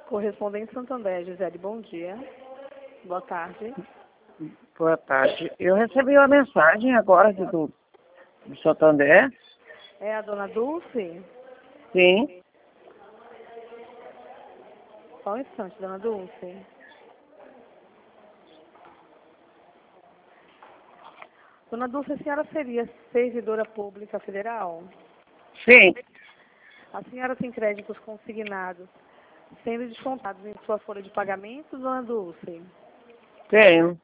Correspondente Santander, Gisele, bom dia. Boa tarde. Boa tarde. Eu recebi uma mensagem agora do Santander. É a dona Dulce? Sim. Só um instante, dona Dulce. Dona Dulce, a senhora seria servidora pública federal? Sim. A senhora tem créditos consignados sendo descontados em sua folha de pagamento, dona Dulce? Tenho.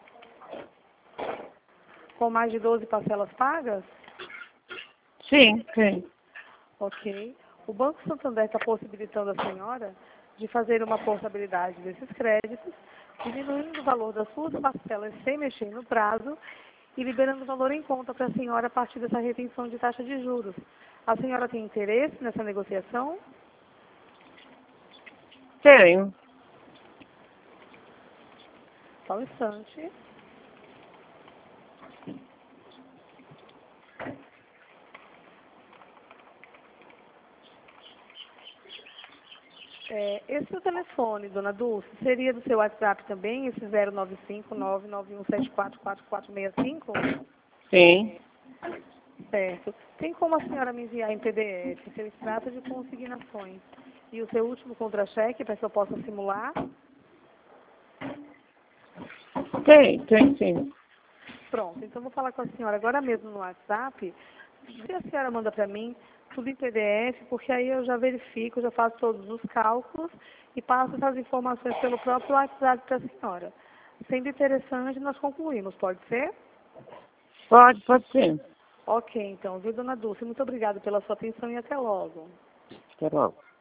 Com mais de 12 parcelas pagas? Sim, sim. Ok. O Banco Santander está possibilitando a senhora de fazer uma portabilidade desses créditos, diminuindo o valor das suas parcelas sem mexer no prazo e liberando o valor em conta para a senhora a partir dessa retenção de taxa de juros. A senhora tem interesse nessa negociação? Tenho. Só um instante. Esse seu telefone, dona Dulce, seria do seu WhatsApp também, esse 095-991744465? Sim. Certo. Tem como a senhora me enviar em PDF seu extrato de consignações e o seu último contra-cheque para que eu possa simular? Tem sim. Pronto, então vou falar com a senhora agora mesmo no WhatsApp. Se a senhora manda para mim tudo em PDF, porque aí eu já verifico, já faço todos os cálculos e passo essas informações pelo próprio WhatsApp para a senhora. Sendo interessante, nós concluímos, pode ser? Pode sim. Ok, então, viu, dona Dulce? Muito obrigada pela sua atenção e até logo. Até logo.